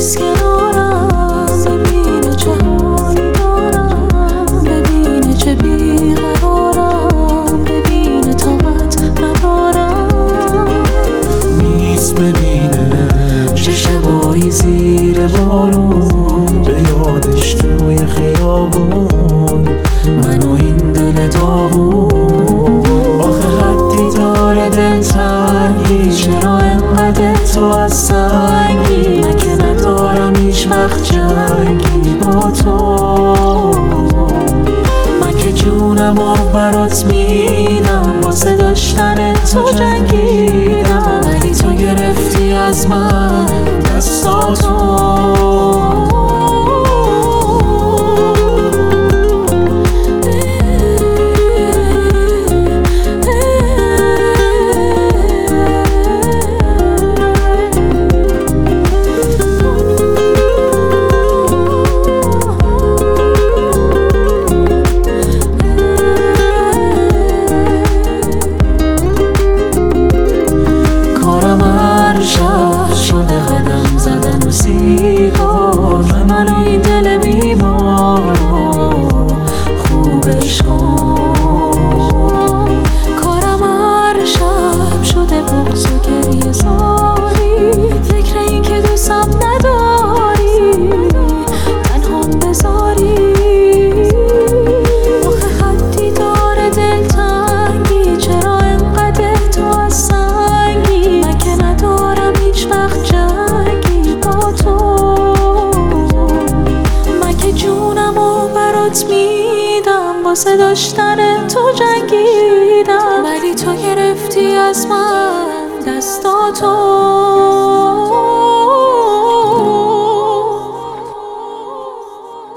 نیست کنارم، ببینه چه حالی دارم، ببینه چه بیقرارم، ببینه طاقت ندارم. نیست ببینه چه شبایی زیر بارون، به یادش توی خیابون من و این دل داغون. آخه حدی داره دلتنگی، چرا انقدر تو از سنگی؟ من که ندارم هیچ وقت جنگی با تو، من که جونمو برات میدم، واسه داشتن تو جنگیدم، ولی تو گرفتی از من دستاتو. شده قدم زدن و سیگار، من و این دل بیمار خوبش کن. کارم هر شب شده بغض و گریه زاری، فکر این که دوستم نداری تنهام بذاری. آخه حدی داره دلتنگی، چرا انقدر تو از سنگی؟ من که ندارم هیچ وقت جنگی با تو، من که جونمو برات میدم، واسه داشتن تو جنگیدم، ولی تو گرفتی از من دستاتو.